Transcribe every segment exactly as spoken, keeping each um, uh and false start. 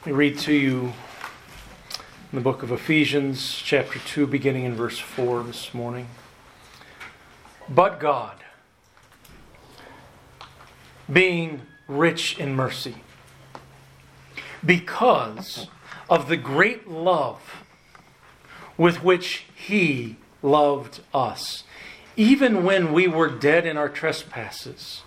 We read to you in the book of Ephesians, chapter two, beginning in verse four this morning. But God, being rich in mercy, because of the great love with which He loved us, even when we were dead in our trespasses,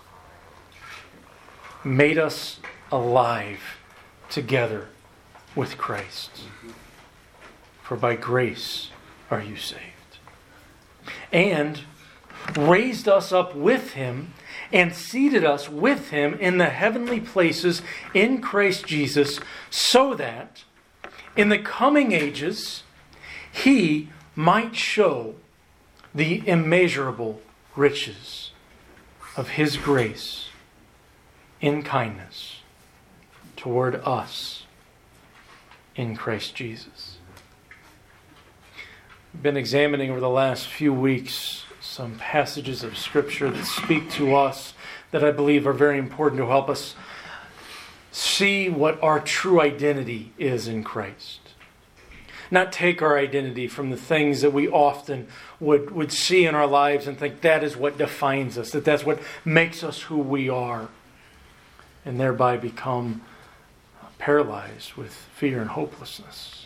made us alive together with Christ. For by grace are you saved. And raised us up with Him and seated us with Him in the heavenly places in Christ Jesus, so that in the coming ages He might show the immeasurable riches of His grace in kindness toward us in Christ Jesus. We've been examining over the last few weeks some passages of Scripture that speak to us that I believe are very important to help us see what our true identity is in Christ. Not take our identity from the things that we often would, would see in our lives and think that is what defines us, that that's what makes us who we are, and thereby become paralyzed with fear and hopelessness.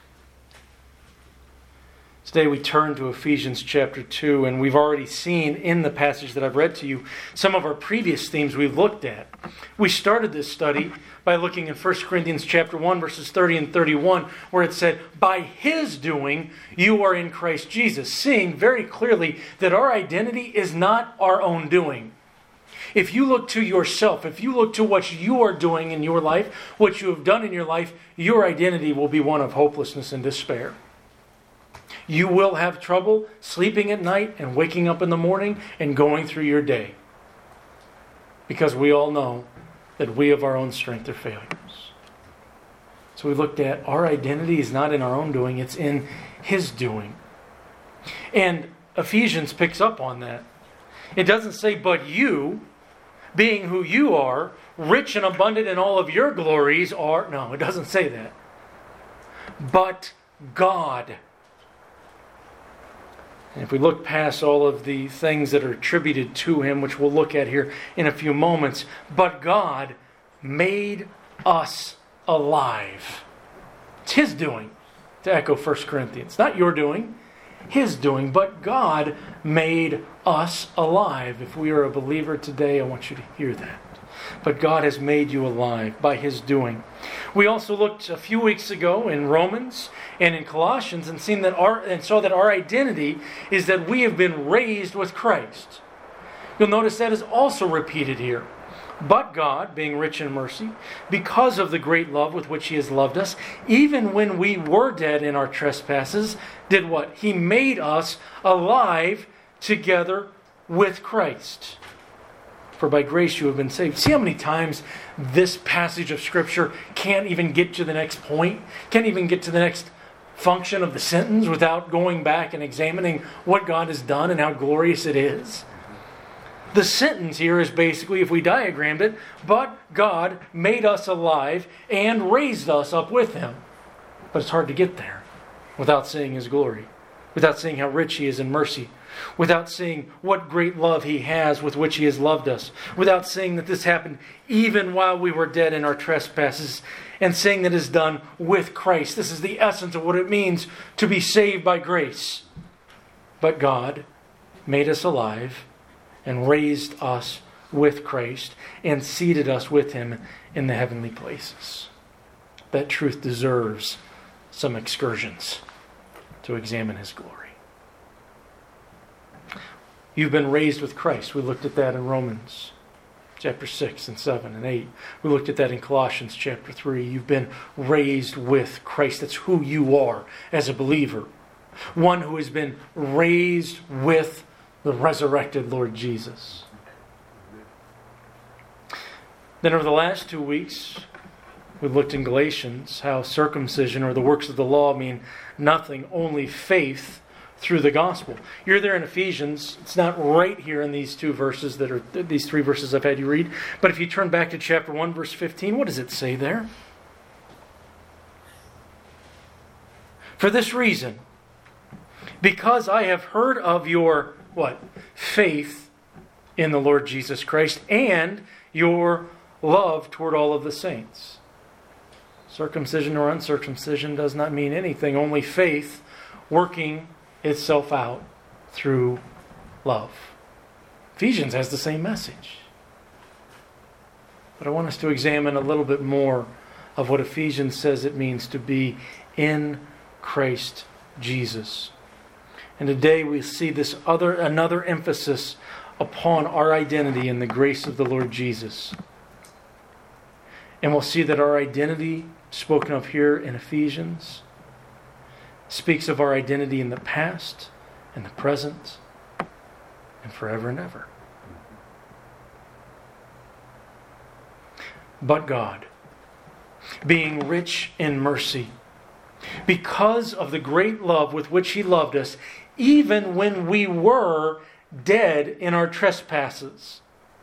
Today we turn to Ephesians chapter two, and we've already seen in the passage that I've read to you some of our previous themes we've looked at. We started this study by looking in First Corinthians chapter one, verses thirty and thirty-one, where it said, by His doing you are in Christ Jesus, seeing very clearly that our identity is not our own doing. If you look to yourself, if you look to what you are doing in your life, what you have done in your life, your identity will be one of hopelessness and despair. You will have trouble sleeping at night and waking up in the morning and going through your day. Because we all know that we of our own strength are failures. So we looked at our identity is not in our own doing, it's in His doing. And Ephesians picks up on that. It doesn't say, but you, being who you are, rich and abundant in all of your glories are... No, it doesn't say that. But God. And if we look past all of the things that are attributed to Him, which we'll look at here in a few moments, but God made us alive. It's His doing, to echo First Corinthians. Not your doing, His doing, but God made us alive. If we are a believer today, I want you to hear that. But God has made you alive by His doing. We also looked a few weeks ago in Romans and in Colossians and seen that our and saw that our identity is that we have been raised with Christ. You'll notice that is also repeated here. But God, being rich in mercy, because of the great love with which He has loved us, even when we were dead in our trespasses, did what? He made us alive together with Christ. For by grace you have been saved. See how many times this passage of Scripture can't even get to the next point? Can't even get to the next function of the sentence without going back and examining what God has done and how glorious it is? The sentence here is basically, if we diagrammed it, but God made us alive and raised us up with Him. But it's hard to get there without seeing His glory, without seeing how rich He is in mercy, without seeing what great love He has with which He has loved us, without seeing that this happened even while we were dead in our trespasses, and seeing that it is done with Christ. This is the essence of what it means to be saved by grace. But God made us alive and raised us with Christ and seated us with Him in the heavenly places. That truth deserves some excursions to examine His glory. You've been raised with Christ. We looked at that in Romans chapter six and seven and eight. We looked at that in Colossians chapter three. You've been raised with Christ. That's who you are as a believer. One who has been raised with the resurrected Lord Jesus. Then over the last two weeks, we looked in Galatians how circumcision or the works of the law mean nothing, only faith through the gospel. You're there in Ephesians. It's not right here in these two verses that are these three verses I've had you read. But if you turn back to chapter one, verse fifteen, what does it say there? For this reason, because I have heard of your, what? Faith in the Lord Jesus Christ and your love toward all of the saints. Circumcision or uncircumcision does not mean anything, only faith working itself out through love. Ephesians has the same message. But I want us to examine a little bit more of what Ephesians says it means to be in Christ Jesus. And today we see this other another emphasis upon our identity in the grace of the Lord Jesus. And we'll see that our identity, spoken of here in Ephesians, speaks of our identity in the past, in the present, and forever and ever. But God, being rich in mercy, because of the great love with which He loved us, even when we were dead in our trespasses,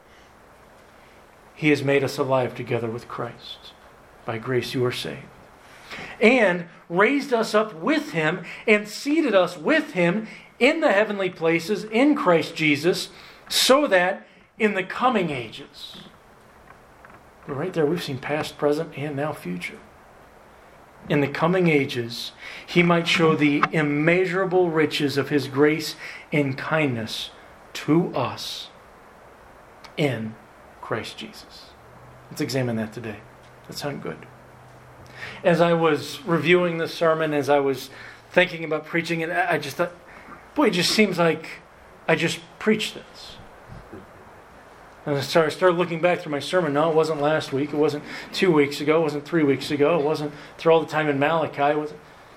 He has made us alive together with Christ. By grace you are saved. And raised us up with Him and seated us with Him in the heavenly places in Christ Jesus, so that in the coming ages, right there we've seen past, present, and now future. In the coming ages, He might show the immeasurable riches of His grace and kindness to us in Christ Jesus. Let's examine that today. That sound good? As I was reviewing this sermon, as I was thinking about preaching it, I just thought, boy, it just seems like I just preached this. And I started, started looking back through my sermon. No, it wasn't last week. It wasn't two weeks ago. It wasn't three weeks ago. It wasn't through all the time in Malachi. It wasn't.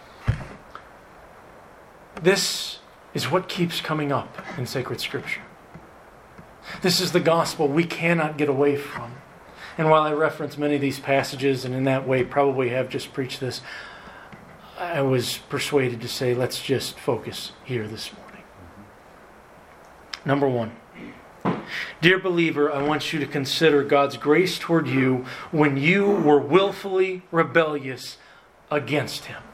This is what keeps coming up in sacred Scripture. This is the gospel we cannot get away from. And while I reference many of these passages and in that way probably have just preached this, I was persuaded to say, let's just focus here this morning. Number one. Dear believer, I want you to consider God's grace toward you when you were willfully rebellious against Him.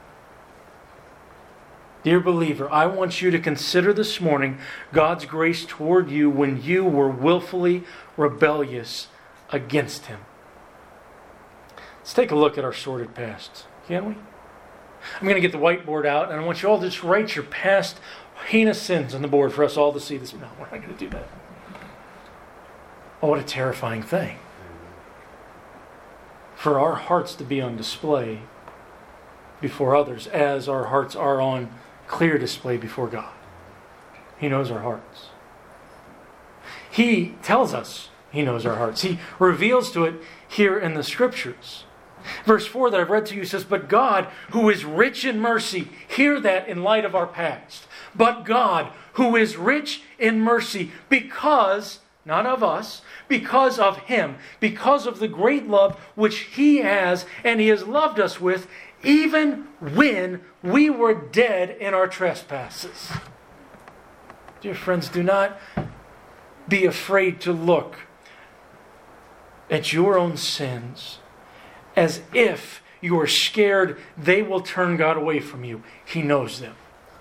Dear believer, I want you to consider this morning God's grace toward you when you were willfully rebellious against Him. Let's take a look at our sordid past, can we? I'm going to get the whiteboard out, and I want you all to just write your past heinous sins on the board for us all to see this. No, we're not going to do that. Oh, what a terrifying thing. For our hearts to be on display before others as our hearts are on clear display before God. He knows our hearts. He tells us He knows our hearts. He reveals to it here in the Scriptures. Verse four that I've read to you says, but God, who is rich in mercy, hear that in light of our past. But God, who is rich in mercy, because, not of us, because of Him, because of the great love which He has and He has loved us with, even when we were dead in our trespasses. Dear friends, do not be afraid to look at your own sins as if you are scared they will turn God away from you. He knows them.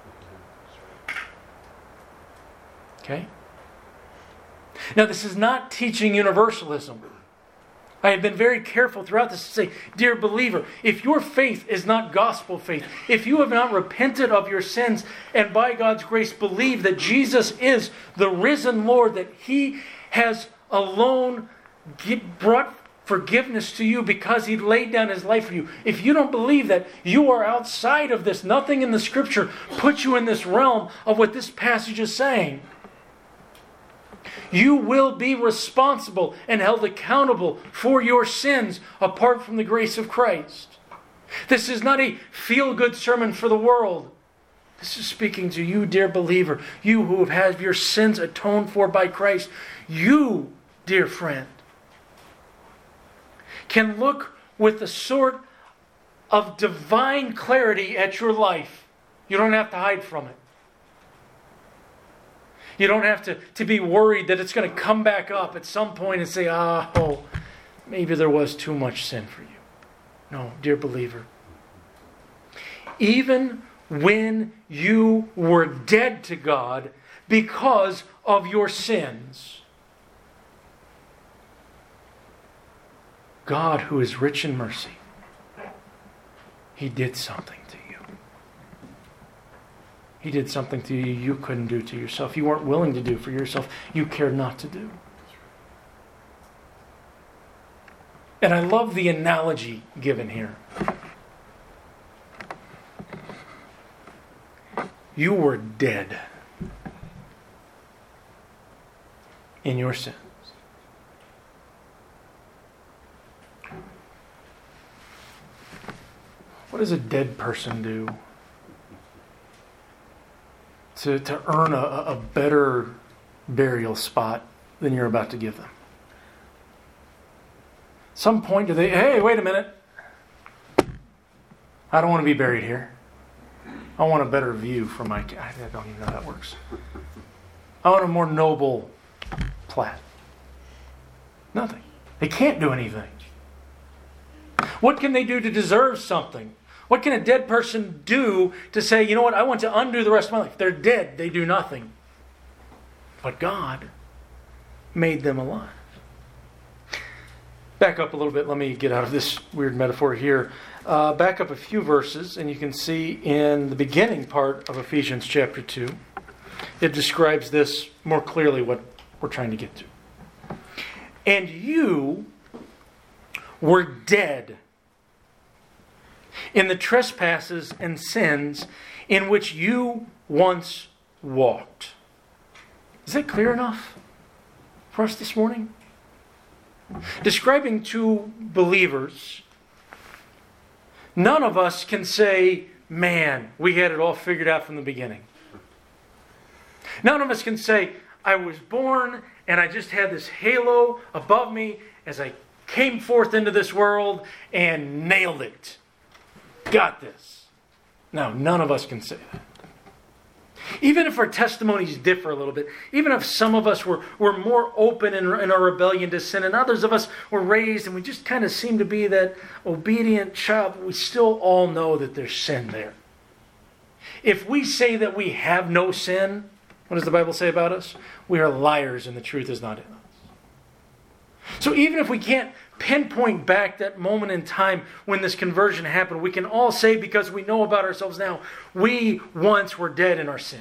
Okay? Now, this is not teaching universalism. I have been very careful throughout this to say, dear believer, if your faith is not gospel faith, if you have not repented of your sins and by God's grace believe that Jesus is the risen Lord, that He has alone brought forgiveness to you because He laid down His life for you. If you don't believe that, you are outside of this. Nothing in the Scripture puts you in this realm of what this passage is saying. You will be responsible and held accountable for your sins apart from the grace of Christ. This is not a feel-good sermon for the world. This is speaking to you, dear believer, you who have had your sins atoned for by Christ. You, dear friend, can look with a sort of divine clarity at your life. You don't have to hide from it. You don't have to, to be worried that it's going to come back up at some point and say, oh, maybe there was too much sin for you. No, dear believer. even when you were dead to God because of your sins. God, who is rich in mercy, He did something to you. He did something to you you couldn't do to yourself. You weren't willing to do for yourself. You cared not to do. And I love the analogy given here. You were dead in your sins. What does a dead person do to, to earn a, a better burial spot than you're about to give them? Some point do they, hey, wait a minute. I don't want to be buried here. I want a better view from my, I don't even know how that works. I want a more noble plat. Nothing. They can't do anything. What can they do to deserve something? What can a dead person do to say, you know what, I want to undo the rest of my life? They're dead. They do nothing. But God made them alive. Back up a little bit. Let me get out of this weird metaphor here. Uh, back up a few verses, and you can see in the beginning part of Ephesians chapter two, it describes this more clearly, what we're trying to get to. And you were dead in the trespasses and sins in which you once walked. Is that clear enough for us this morning? Describing two believers, none of us can say, man, we had it all figured out from the beginning. None of us can say, I was born and I just had this halo above me as I came forth into this world and nailed it. Got this. No, none of us can say that. Even if our testimonies differ a little bit, even if some of us were, were more open in, in our rebellion to sin, and others of us were raised and we just kind of seem to be that obedient child, we still all know that there's sin there. If we say that we have no sin, what does the Bible say about us? We are liars and the truth is not in us. So even if we can't pinpoint back that moment in time when this conversion happened, we can all say, because we know about ourselves now, we once were dead in our sins.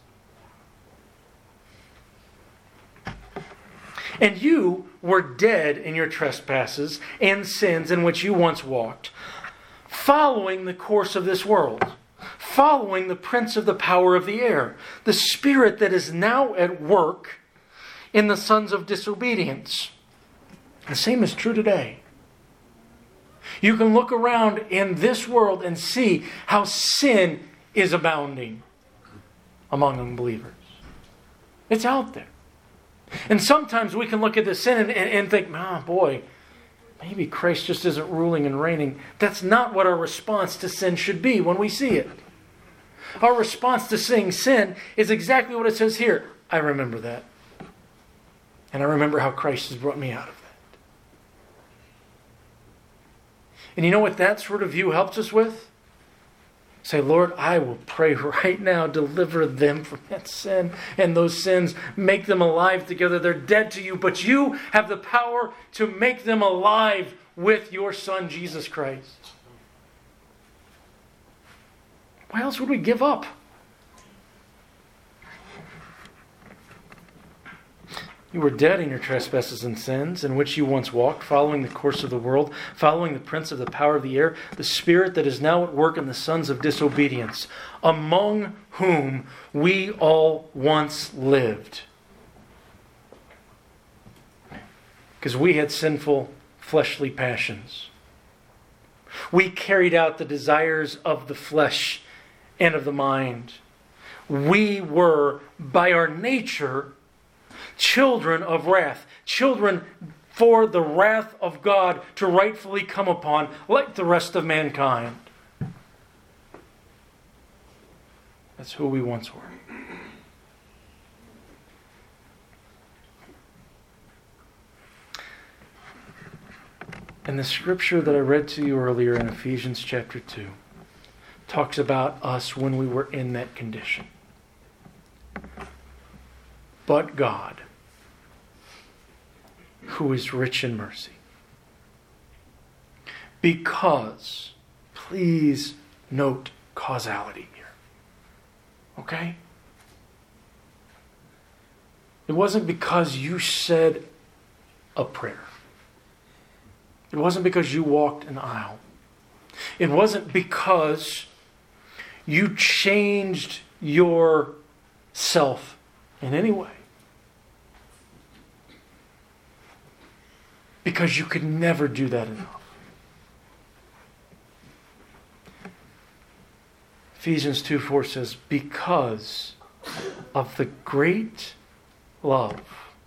And you were dead in your trespasses and sins in which you once walked, following the course of this world, following the prince of the power of the air, the spirit that is now at work in the sons of disobedience. The same is true today. You can look around in this world and see how sin is abounding among unbelievers. It's out there. And sometimes we can look at the sin and, and, and think, oh boy, maybe Christ just isn't ruling and reigning. That's not what our response to sin should be when we see it. Our response to seeing sin is exactly what it says here. I remember that. And I remember how Christ has brought me out of it. And you know what that sort of view helps us with? Say, Lord, I will pray right now, deliver them from that sin and those sins. Make them alive together. They're dead to you, but you have the power to make them alive with your Son, Jesus Christ. Why else would we give up? You were dead in your trespasses and sins, in which you once walked, following the course of the world, following the prince of the power of the air, the spirit that is now at work in the sons of disobedience, among whom we all once lived. Because we had sinful, fleshly passions. We carried out the desires of the flesh and of the mind. We were, by our nature, children of wrath, children for the wrath of God to rightfully come upon, like the rest of mankind. That's who we once were. And the scripture that I read to you earlier in Ephesians chapter two talks about us when we were in that condition. But God, who is rich in mercy, because, please note causality here. Okay? It wasn't because you said a prayer. It wasn't because you walked an aisle. It wasn't because you changed yourself in any way. Because you could never do that enough. Ephesians two four says, because of the great love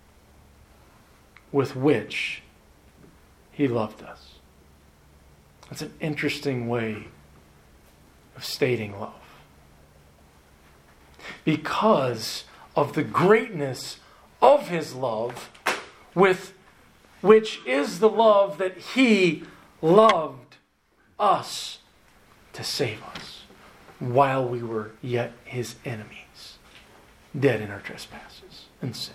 with which He loved us. That's an interesting way of stating love. Because of the greatness of His love, with which is the love that He loved us to save us while we were yet His enemies, dead in our trespasses and sins.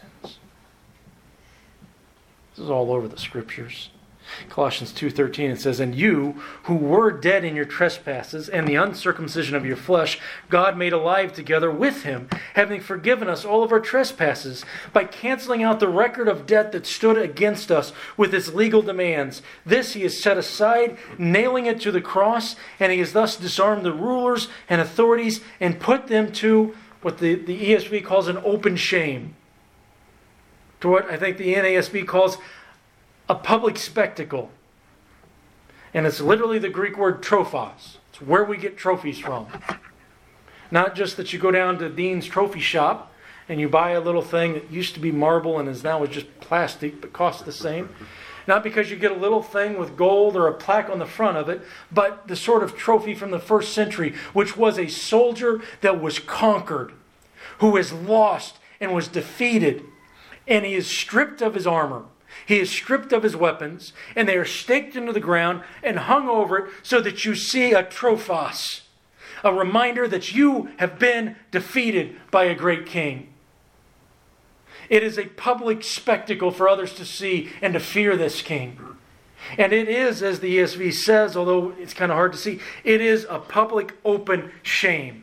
This is all over the Scriptures. Colossians two thirteen, it says, and you who were dead in your trespasses and the uncircumcision of your flesh, God made alive together with Him, having forgiven us all of our trespasses, by canceling out the record of debt that stood against us with its legal demands. This He has set aside, nailing it to the cross, and He has thus disarmed the rulers and authorities and put them to what the, the E S V calls an open shame. To what I think the N A S B calls a public spectacle. And it's literally the Greek word trophos. It's where we get trophies from. Not just that you go down to Dean's trophy shop and you buy a little thing that used to be marble and is now just plastic but costs the same. Not because you get a little thing with gold or a plaque on the front of it, but the sort of trophy from the first century, which was a soldier that was conquered, who is lost and was defeated, and he is stripped of his armor. He is stripped of his weapons, and they are staked into the ground and hung over it so that you see a trophos, a reminder that you have been defeated by a great king. It is a public spectacle for others to see and to fear this king. And it is, as the E S V says, although it's kind of hard to see, it is a public open shame.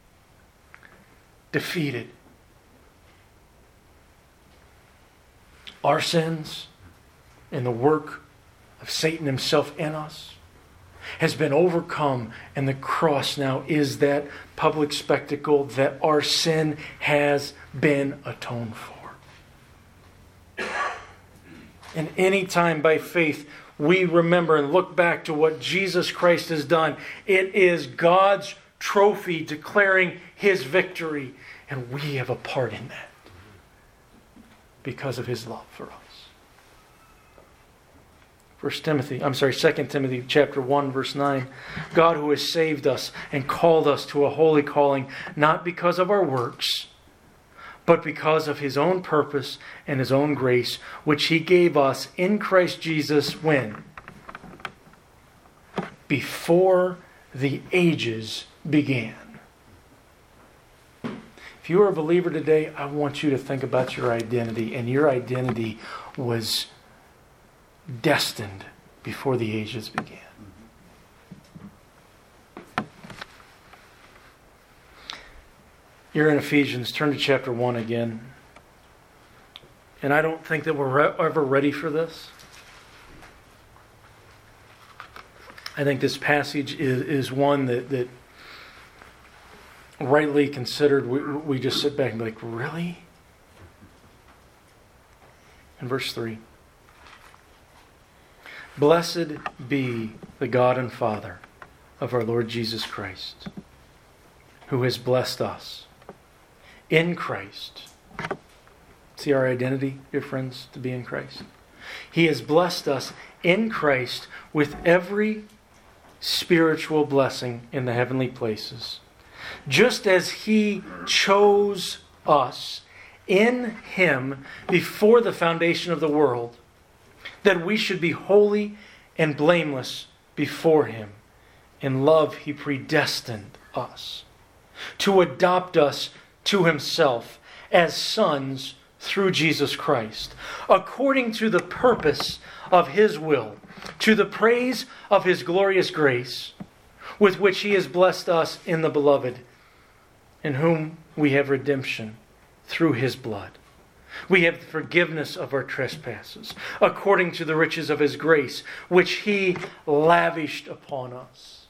Defeated. Our sins and the work of Satan himself in us has been overcome, and the cross now is that public spectacle that our sin has been atoned for. And any time by faith we remember and look back to what Jesus Christ has done, it is God's trophy declaring His victory, and we have a part in that because of His love for us. First Timothy, I'm sorry, Second Timothy chapter one, verse nine. God who has saved us and called us to a holy calling, not because of our works, but because of His own purpose and His own grace, which He gave us in Christ Jesus when? Before the ages began. If you are a believer today, I want you to think about your identity. And your identity was destined before the ages began. You're in Ephesians. Turn to chapter one again. And I don't think that we're re- ever ready for this. I think this passage is, is one that, that rightly considered, we, we just sit back and be like, really? In verse three. Blessed be the God and Father of our Lord Jesus Christ, who has blessed us in Christ. See our identity, dear friends, to be in Christ. He has blessed us in Christ with every spiritual blessing in the heavenly places, just as He chose us in Him before the foundation of the world, that we should be holy and blameless before Him In love, He predestined us to adopt us to Himself as sons through Jesus Christ, according to the purpose of His will, to the praise of His glorious grace, with which He has blessed us in the Beloved, in whom we have redemption through His blood. We have the forgiveness of our trespasses, according to the riches of His grace, which He lavished upon us.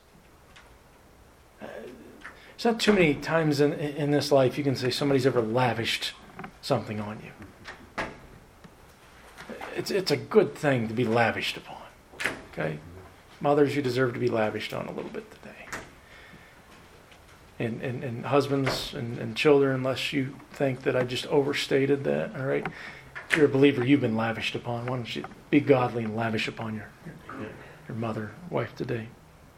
There's not too many times in, in this life you can say somebody's ever lavished something on you. It's, it's a good thing to be lavished upon. Okay? Mothers, you deserve to be lavished on a little bit today. And, and, and husbands and, and children, unless you think that I just overstated that, all right? If you're a believer, you've been lavished upon. Why don't you be godly and lavish upon your, your, your mother, wife today?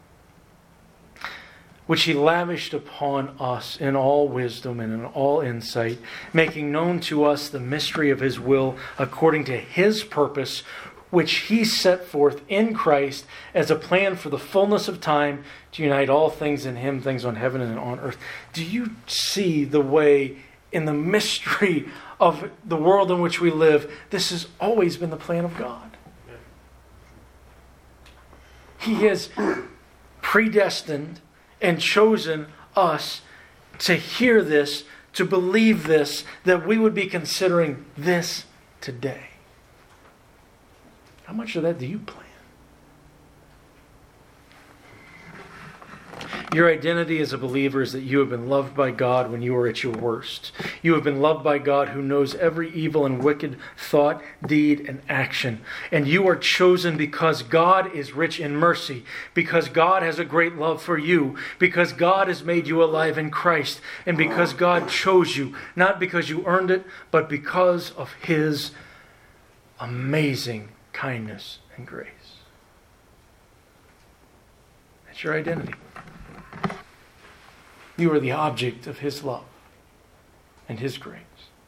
Which He lavished upon us in all wisdom and in all insight, making known to us the mystery of His will according to His purpose, which He set forth in Christ as a plan for the fullness of time to unite all things in Him, things on heaven and on earth. Do you see the way in the mystery of the world in which we live, this has always been the plan of God? He has predestined and chosen us to hear this, to believe this, that we would be considering this today. How much of that do you plan? Your identity as a believer is that you have been loved by God when you were at your worst. You have been loved by God who knows every evil and wicked thought, deed, and action. And you are chosen because God is rich in mercy, because God has a great love for you, because God has made you alive in Christ, and because God chose you, not because you earned it, but because of His amazing kindness and grace. That's your identity. You are the object of His love and His grace.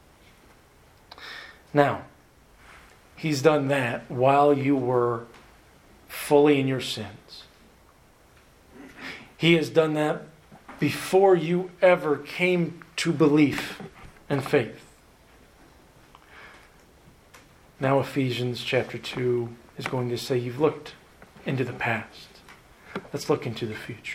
Now, He's done that while you were fully in your sins. He has done that before you ever came to belief and faith. Now Ephesians chapter two is going to say you've looked into the past. Let's look into the future.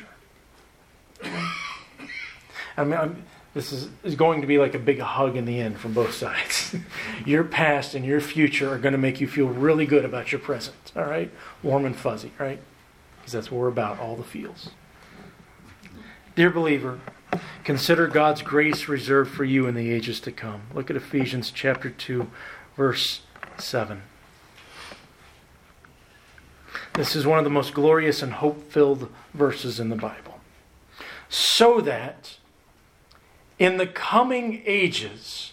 I mean, I'm, this is, is going to be like a big hug in the end from both sides. Your past and your future are going to make you feel really good about your present. All right? Warm and fuzzy, right? Because that's what we're about, all the feels. Dear believer, consider God's grace reserved for you in the ages to come. Look at Ephesians chapter two, verse seven. This is one of the most glorious and hope-filled verses in the Bible. So that in the coming ages,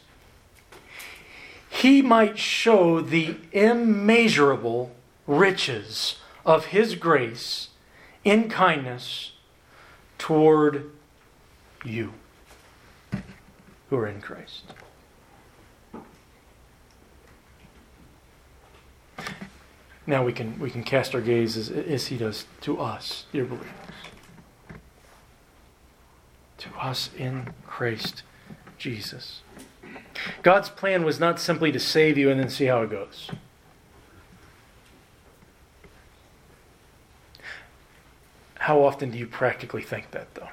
He might show the immeasurable riches of His grace in kindness toward you who are in Christ. Now we can we can cast our gaze as, as He does to us, dear believers. To us in Christ Jesus. God's plan was not simply to save you and then see how it goes. How often do you practically think that, though?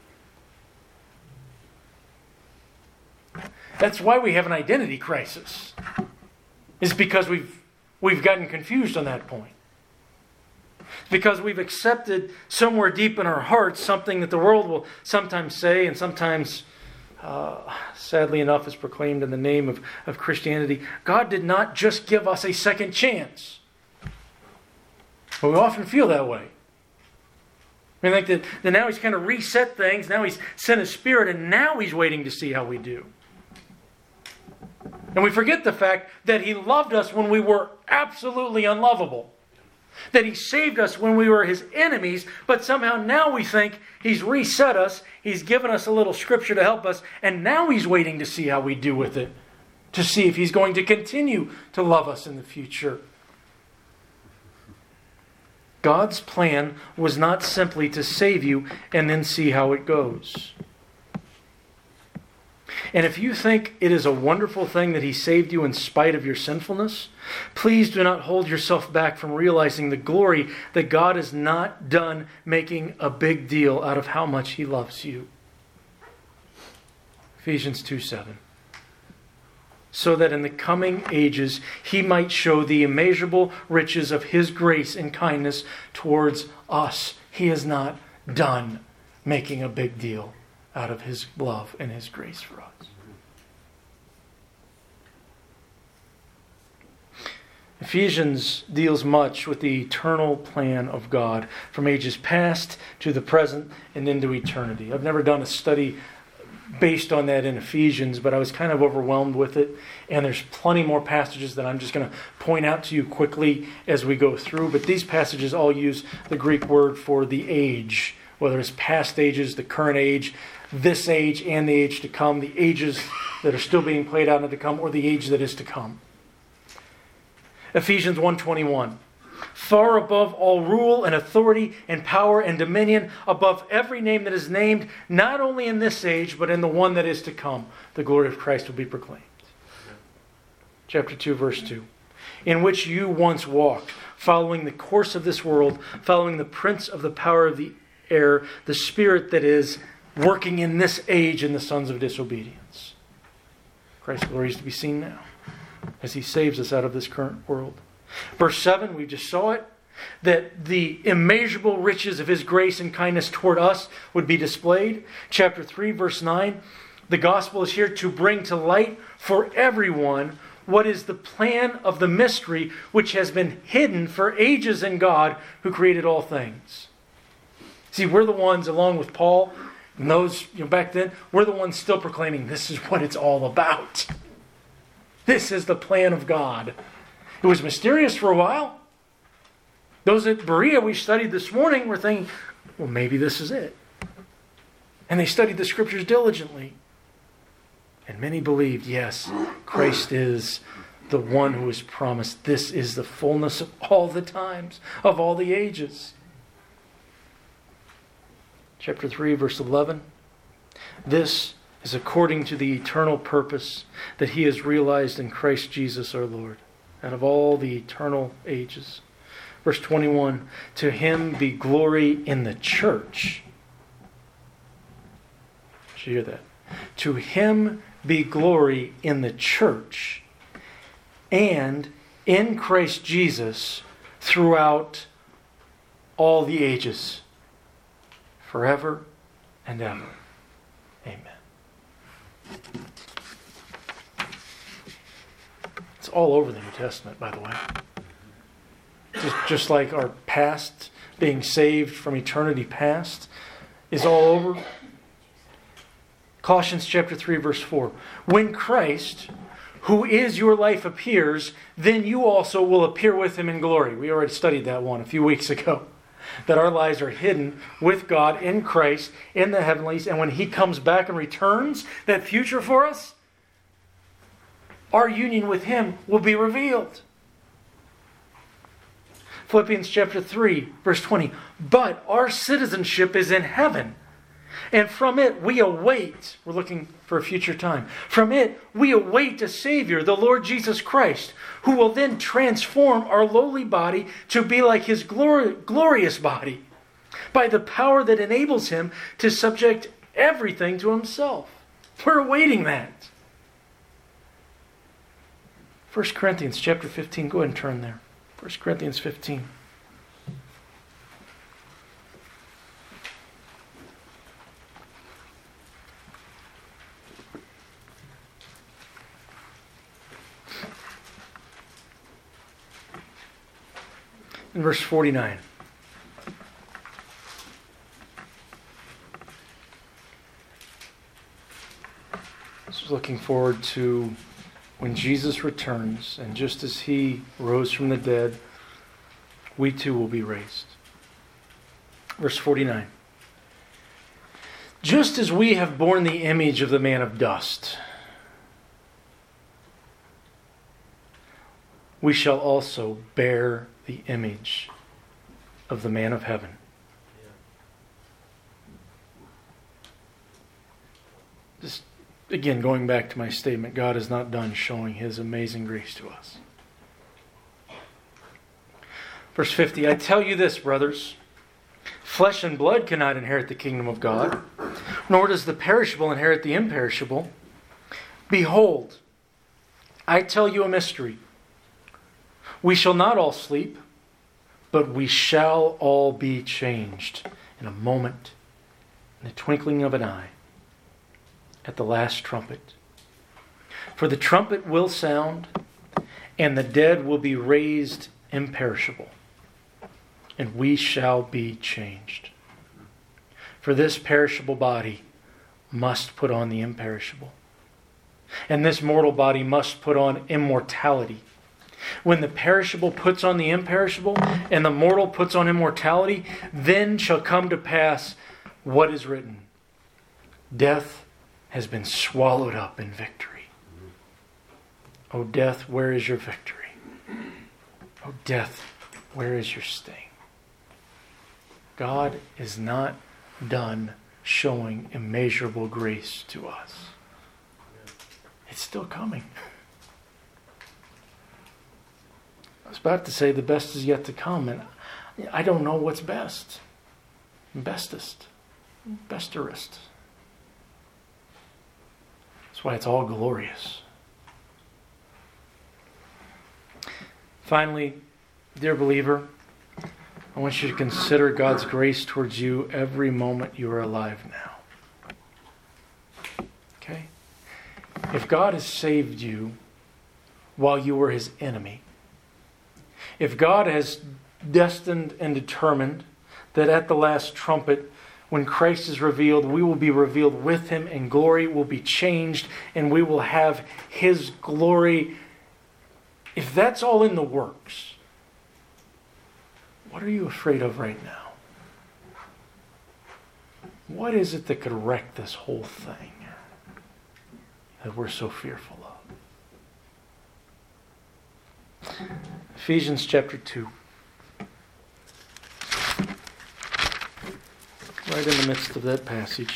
That's why we have an identity crisis. It's because we've we've gotten confused on that point. It's because we've accepted somewhere deep in our hearts something that the world will sometimes say and sometimes, uh, sadly enough, is proclaimed in the name of, of Christianity. God did not just give us a second chance. But we often feel that way. We think that, that now He's kind of reset things, now He's sent His Spirit, and now He's waiting to see how we do. And we forget the fact that He loved us when we were absolutely unlovable. That He saved us when we were His enemies, but somehow now we think He's reset us, He's given us a little scripture to help us, and now He's waiting to see how we do with it, to see if He's going to continue to love us in the future. God's plan was not simply to save you and then see how it goes. And if you think it is a wonderful thing that He saved you in spite of your sinfulness, please do not hold yourself back from realizing the glory that God is not done making a big deal out of how much He loves you. Ephesians two seven. So that in the coming ages He might show the immeasurable riches of His grace and kindness towards us. He is not done making a big deal out of His love and His grace for us. Ephesians deals much with the eternal plan of God from ages past to the present and into eternity. I've never done a study based on that in Ephesians, but I was kind of overwhelmed with it. And there's plenty more passages that I'm just going to point out to you quickly as we go through. But these passages all use the Greek word for the age, whether it's past ages, the current age, this age, and the age to come, the ages that are still being played out and to come, or the age that is to come. Ephesians one twenty-one. Far above all rule and authority and power and dominion, above every name that is named, not only in this age, but in the one that is to come, the glory of Christ will be proclaimed. Chapter two, verse two. In which you once walked, following the course of this world, following the prince of the power of the air, the spirit that is working in this age in the sons of disobedience. Christ's glory is to be seen now as He saves us out of this current world. Verse seven, we just saw it, that the immeasurable riches of His grace and kindness toward us would be displayed. Chapter three, verse nine, the gospel is here to bring to light for everyone what is the plan of the mystery which has been hidden for ages in God who created all things. See, we're the ones, along with Paul and those, you know, back then, we're the ones still proclaiming this is what it's all about. This is the plan of God. It was mysterious for a while. Those at Berea we studied this morning were thinking, well, maybe this is it. And they studied the Scriptures diligently. And many believed, yes, Christ is the one who is promised. This is the fullness of all the times, of all the ages. Chapter three, verse eleven. This is according to the eternal purpose that He has realized in Christ Jesus our Lord, out of all the eternal ages. Verse twenty-one, to Him be glory in the church. Did you hear that? To Him be glory in the church and in Christ Jesus throughout all the ages, forever and ever. Amen. It's all over the New Testament, by the way. Just, just like our past, being saved from eternity past, is all over. Colossians chapter three, verse four. When Christ, who is your life, appears, then you also will appear with Him in glory. We already studied that one a few weeks ago. That our lives are hidden with God in Christ in the heavenlies. And when He comes back and returns that future for us, our union with Him will be revealed. Philippians chapter three, verse twenty. But our citizenship is in heaven. And from it we await, we're looking for a future time. From it we await a Savior, the Lord Jesus Christ, who will then transform our lowly body to be like His glori- glorious body by the power that enables Him to subject everything to Himself. We're awaiting that. First Corinthians chapter fifteen, go ahead and turn there. First Corinthians fifteen. In verse forty-nine. This is looking forward to when Jesus returns, and just as He rose from the dead, we too will be raised. Verse forty-nine. Just as we have borne the image of the man of dust, we shall also bear the image of the man of heaven. Just again, going back to my statement, God is not done showing His amazing grace to us. Verse fifty, I tell you this, brothers, flesh and blood cannot inherit the kingdom of God, nor does the perishable inherit the imperishable. Behold, I tell you a mystery. We shall not all sleep, but we shall all be changed in a moment, in the twinkling of an eye, at the last trumpet. For the trumpet will sound, and the dead will be raised imperishable, and we shall be changed. For this perishable body must put on the imperishable, and this mortal body must put on immortality. When the perishable puts on the imperishable, and the mortal puts on immortality, then shall come to pass what is written. Death has been swallowed up in victory. O death, where is your victory? O death, where is your sting? God is not done showing immeasurable grace to us. It's still coming. I was about to say the best is yet to come, and I don't know what's best. Bestest. Besterest. That's why it's all glorious. Finally, dear believer, I want you to consider God's grace towards you every moment you are alive now. Okay? If God has saved you while you were His enemy, if God has destined and determined that at the last trumpet, when Christ is revealed, we will be revealed with Him and glory will be changed and we will have His glory. If that's all in the works, what are you afraid of right now? What is it that could wreck this whole thing that we're so fearful of? Ephesians chapter two. Right in the midst of that passage.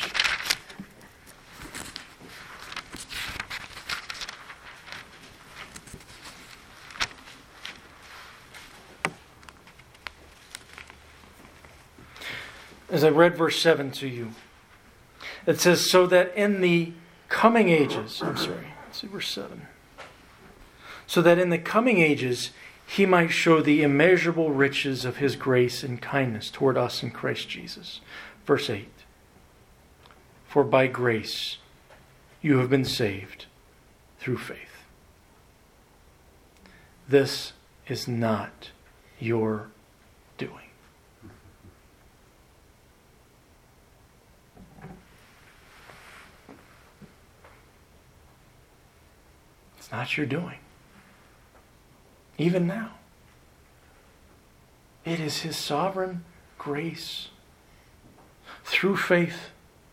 As I read verse seven to you, it says, so that in the coming ages, I'm sorry, let's see verse seven. So that in the coming ages, He might show the immeasurable riches of His grace and kindness toward us in Christ Jesus. Verse eight. For by grace you have been saved through faith. This is not your doing. It's not your doing. Even now. It is His sovereign grace through faith.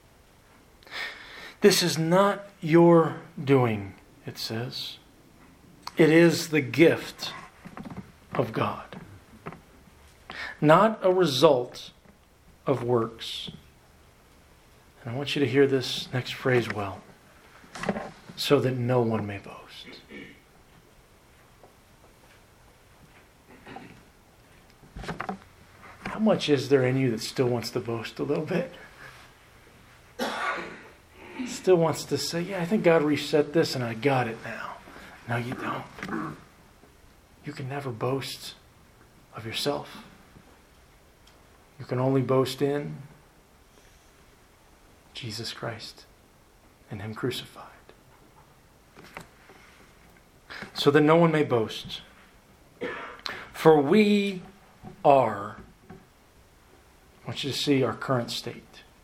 This is not your doing, it says. It is the gift of God. Not a result of works. And I want you to hear this next phrase well. So that no one may boast. How much is there in you that still wants to boast a little bit? Still wants to say, yeah, I think God reset this and I got it now. No, you don't. You can never boast of yourself. You can only boast in Jesus Christ and Him crucified. So that no one may boast. For we are, I want you to see our current state.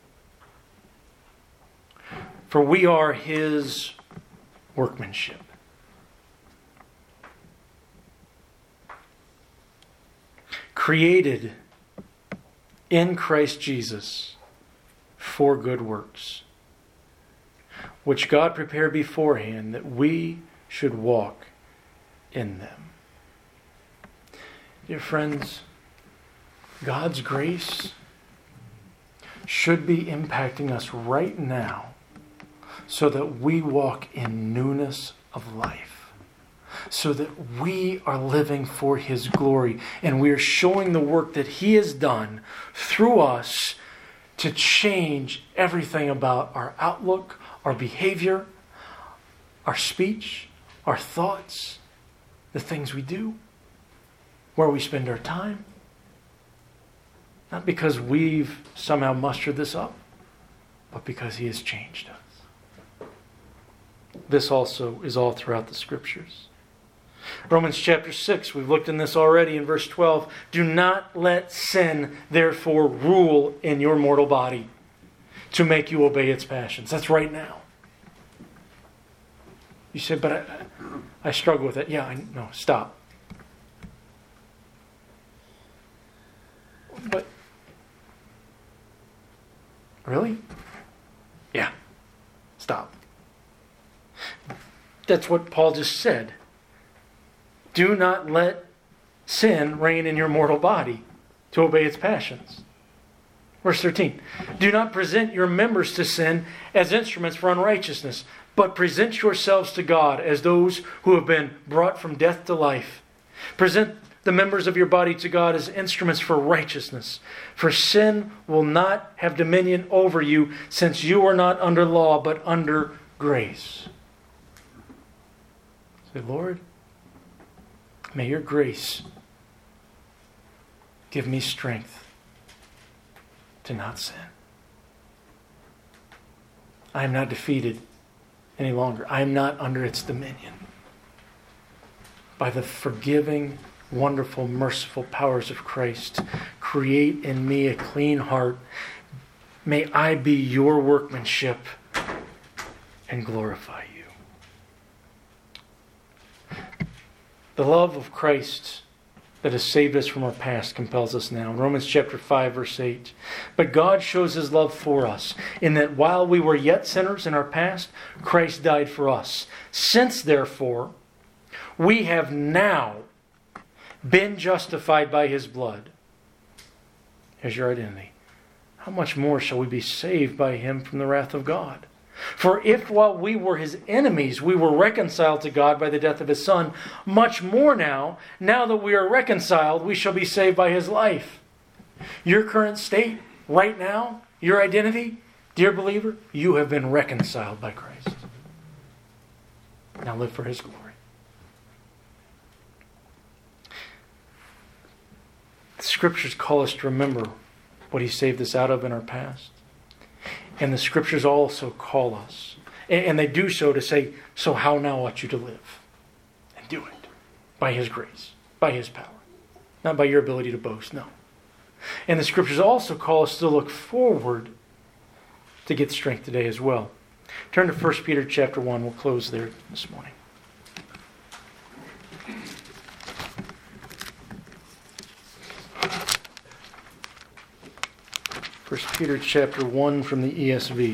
For we are His workmanship. Created in Christ Jesus for good works, which God prepared beforehand that we should walk in them. Dear friends, God's grace should be impacting us right now so that we walk in newness of life, so that we are living for His glory, and we are showing the work that He has done through us to change everything about our outlook, our behavior, our speech, our thoughts, the things we do, where we spend our time. Not because we've somehow mustered this up, but because He has changed us. This also is all throughout the Scriptures. Romans chapter six, we've looked in this already in verse twelve. Do not let sin, therefore, rule in your mortal body to make you obey its passions. That's right now. You say, but I, I struggle with it. Yeah, I know. Stop. But, really? Yeah. Stop. That's what Paul just said. Do not let sin reign in your mortal body to obey its passions. Verse thirteen. Do not present your members to sin as instruments for unrighteousness, but present yourselves to God as those who have been brought from death to life. Present the members of your body to God as instruments for righteousness. For sin will not have dominion over you, since you are not under law, but under grace. Say, Lord, may your grace give me strength to not sin. I am not defeated any longer. I am not under its dominion. By the forgiving, wonderful, merciful powers of Christ, create in me a clean heart. May I be your workmanship and glorify you. The love of Christ that has saved us from our past compels us now. In Romans chapter five, verse eight. But God shows His love for us, in that while we were yet sinners in our past, Christ died for us. Since, therefore, we have now been justified by His blood. Here's your identity. How much more shall we be saved by Him from the wrath of God? For if while we were His enemies, we were reconciled to God by the death of His Son, much more now, now that we are reconciled, we shall be saved by His life. Your current state, right now, your identity, dear believer, you have been reconciled by Christ. Now live for His glory. The Scriptures call us to remember what He saved us out of in our past. And the Scriptures also call us, and they do so to say, so how now ought you to live? And do it by His grace, by His power. Not by your ability to boast, no. And the Scriptures also call us to look forward to get strength today as well. Turn to First Peter chapter one. We'll close there this morning. First Peter chapter one from the E S V.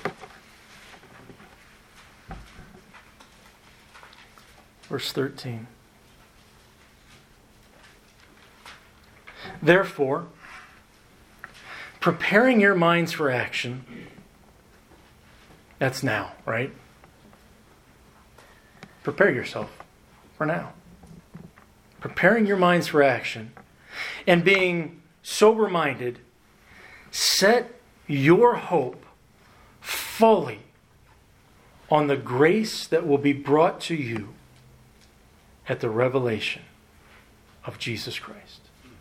Verse thirteen. Therefore, preparing your minds for action, that's now, right? Prepare yourself for now. Preparing your minds for action and being sober-minded, set your hope fully on the grace that will be brought to you at the revelation of Jesus Christ.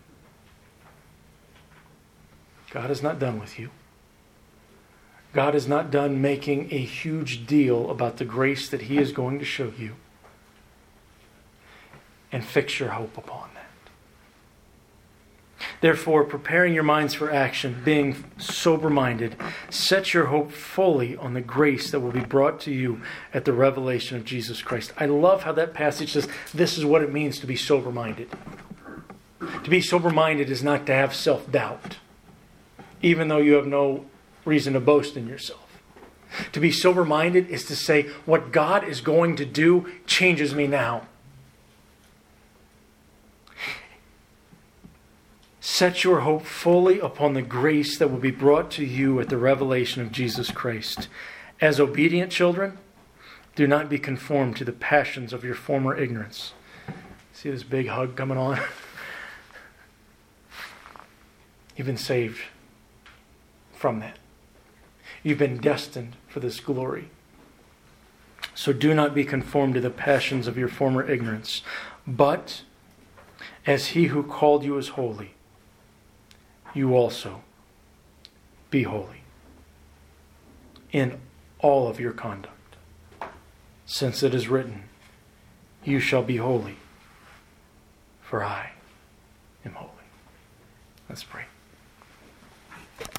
God is not done with you. God is not done making a huge deal about the grace that He is going to show you. And fix your hope upon that. Therefore, preparing your minds for action, being sober-minded, set your hope fully on the grace that will be brought to you at the revelation of Jesus Christ. I love how that passage says this is what it means to be sober-minded. To be sober-minded is not to have self-doubt, even though you have no reason to boast in yourself. To be sober-minded is to say, what God is going to do changes me now. Set your hope fully upon the grace that will be brought to you at the revelation of Jesus Christ. As obedient children, do not be conformed to the passions of your former ignorance. See this big hug coming on? You've been saved from that. You've been destined for this glory. So do not be conformed to the passions of your former ignorance, but as He who called you is holy, you also be holy in all of your conduct. Since it is written, you shall be holy, for I am holy. Let's pray.